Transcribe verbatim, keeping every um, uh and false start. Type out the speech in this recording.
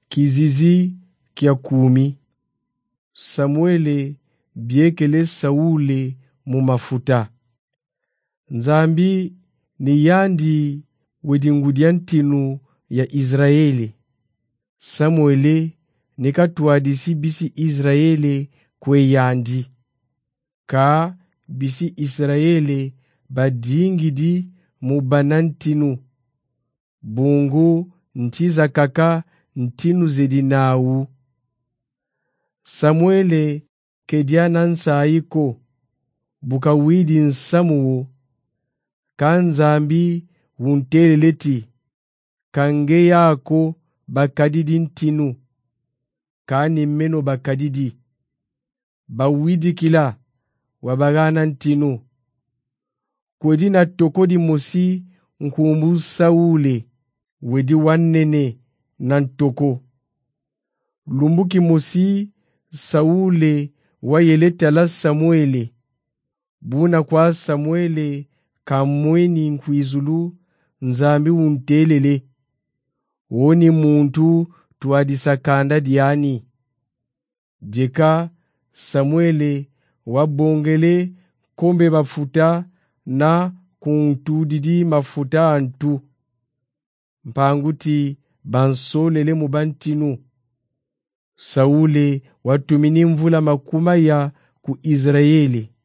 Kizizi kia kumi. Samuele biekele Saule mu mafuta. Nzambi ni yandi wedingudia ntinu ya Israeli. Samuele nikatuadisi bisi Israeli kwe yandi. Ka bisi Israeli badingidi mubanantinu. Bungu ntiza kaka ntinu zedinawu. Samuele kediana nsaiko buka widi nsamuwo. Kanzambi wunteleleti kange yako bakadidi ntinu. Kani meno bakadidi bawidi kila wabagana ntinu. Kwedi na tokodi mosi nkumbu Saule wedi wannene na ntoko. Lumbuki mosi Saule wayeleta la Samuele. Buna kwa Samuele kamweni nkwizulu nzambi untelele. Woni muntu tuadisakanda diani. Jeka Samuele wabongele kombe mafuta na kuntudidi mafuta antu. Mpanguti bansolele mubantinu. Saule watumini mvula makumaya ku Israeli.